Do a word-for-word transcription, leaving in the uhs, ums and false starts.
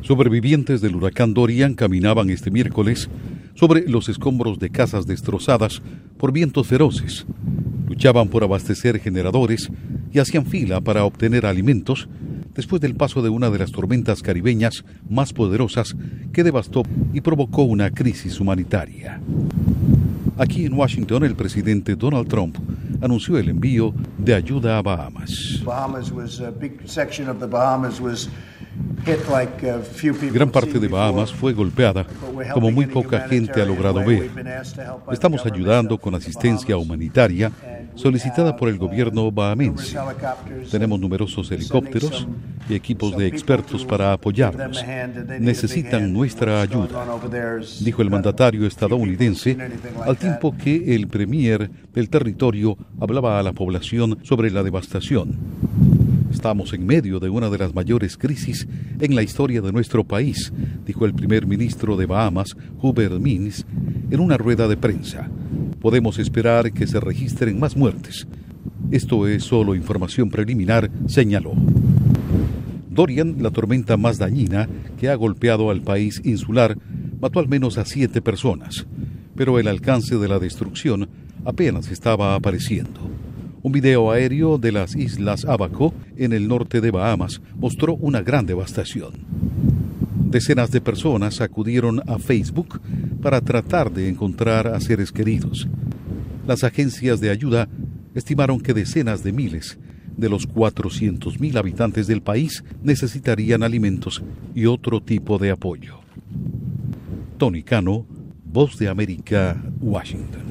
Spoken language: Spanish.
Sobrevivientes del huracán Dorian caminaban este miércoles sobre los escombros de casas destrozadas por vientos feroces. Luchaban por abastecer generadores y hacían fila para obtener alimentos después del paso de una de las tormentas caribeñas más poderosas que devastó y provocó una crisis humanitaria. Aquí en Washington, el presidente Donald Trump anunció el envío de ayuda a Bahamas. Gran parte de Bahamas fue golpeada, como muy poca gente ha logrado ver. Estamos ayudando con asistencia humanitaria solicitada por el gobierno bahamense. Tenemos numerosos helicópteros y equipos de expertos para apoyarnos. Necesitan nuestra ayuda, dijo el mandatario estadounidense, al tiempo que el premier del territorio hablaba a la población sobre la devastación. Estamos en medio de una de las mayores crisis en la historia de nuestro país, dijo el primer ministro de Bahamas, Hubert Minnis, en una rueda de prensa. Podemos esperar que se registren más muertes. Esto es solo información preliminar, señaló. Dorian, la tormenta más dañina que ha golpeado al país insular, mató al menos a siete personas, pero el alcance de la destrucción apenas estaba apareciendo. Un video aéreo de las islas Abaco, en el norte de Bahamas, mostró una gran devastación. Decenas de personas acudieron a Facebook para tratar de encontrar a seres queridos. Las agencias de ayuda estimaron que decenas de miles de los cuatrocientos mil habitantes del país necesitarían alimentos y otro tipo de apoyo. Tony Cano, Voz de América, Washington.